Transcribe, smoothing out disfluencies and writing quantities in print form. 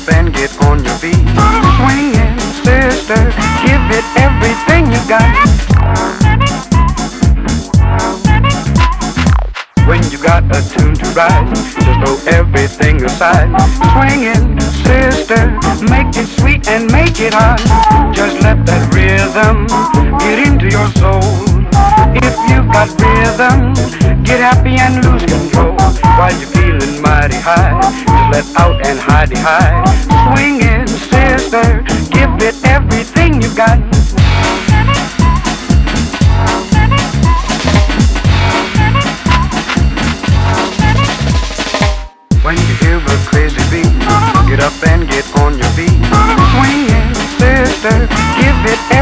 up and get on your feet. Swinging, sister, give it everything you got. When you got a tune to ride, just throw everything aside. Swinging, sister, make it sweet and make it hot. Just let that rhythm get into your soul. If you got rhythm, get happy and lose control. While you're feeling mighty high, just let out and hidey high. Swinging, sister, give it everything you got. When you hear a crazy beat, get up and get on your feet. Swinging, sister, give it